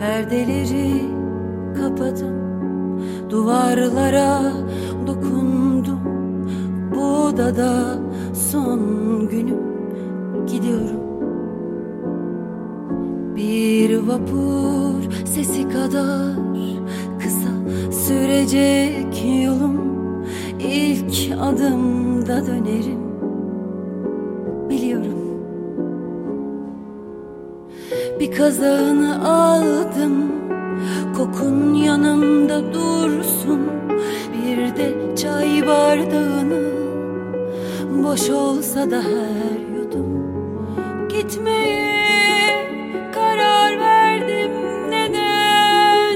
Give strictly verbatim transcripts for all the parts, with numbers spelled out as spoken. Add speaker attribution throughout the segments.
Speaker 1: Perdeleri kapadım, duvarlara dokundum. Bu odada son günüm, gidiyorum. Bir vapur sesi kadar kısa sürecek yolum. İlk adımda dönerim, biliyorum. Bir kazağını aldım, kokun yanımda dursun. Bir de çay bardağını, boş olsa da her yudum. Gitmeye karar verdim, neden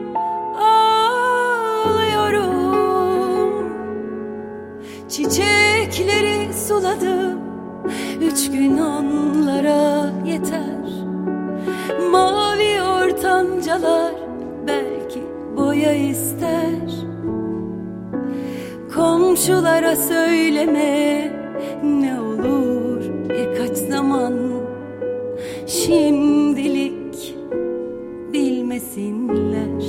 Speaker 1: ağlıyorum? Çiçekleri suladım, üç gün onlara yeter. Mavi ortancalar belki boya ister. Komşulara söyleme ne olur birkaç zaman. Şimdilik bilmesinler.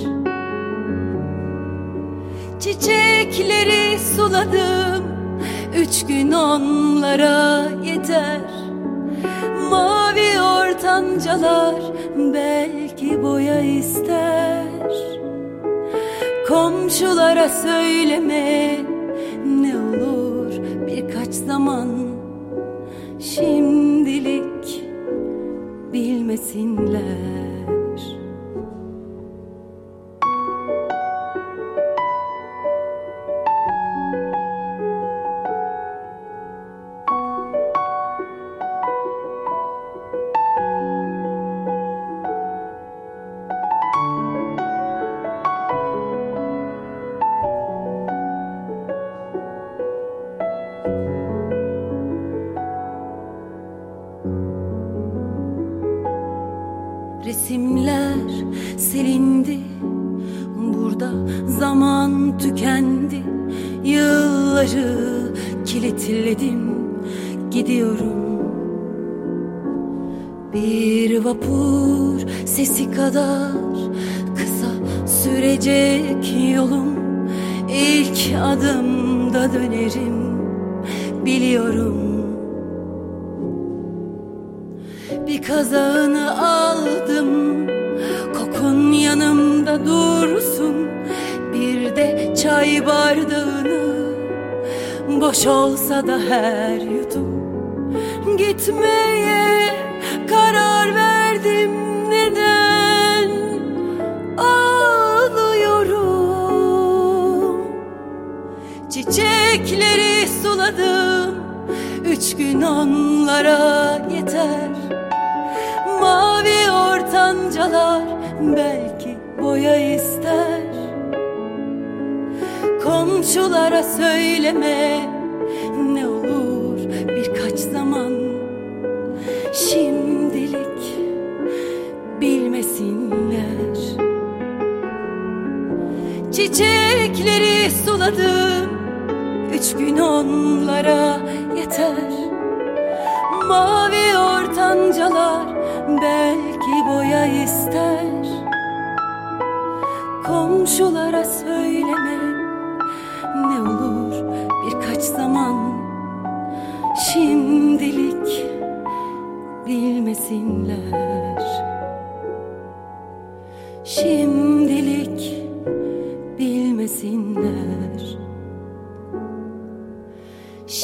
Speaker 1: Çiçekleri suladım, üç gün onlara yeter. Mavi ortancalar belki boya ister. Komşulara söyleme ne olur birkaç zaman. Şimdilik bilmesinler. Resimler silindi, burada zaman tükendi. Yılları kilitledim, gidiyorum. Bir vapur sesi kadar kısa sürecek yolum. İlk adımda dönerim, biliyorum. Bir kazağını aldım, kokun yanımda dursun. Bir de çay bardağını, boş olsa da her yudum. Gitmeye karar verdim, neden ağlıyorum? Çiçekleri suladım, üç gün onlara yeter. Mavi ortancalar belki boya ister. Komşulara söyleme ne olur birkaç zaman. Şimdilik bilmesinler. Çiçekleri suladım, üç gün onlara yeter. Mavi ortancalar belki boya ister. Komşulara söyleme ne olur birkaç zaman. Şimdilik bilmesinler. Şimdilik bilmesinler.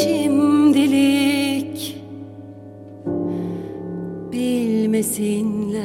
Speaker 1: Şimdilik bilmesinler.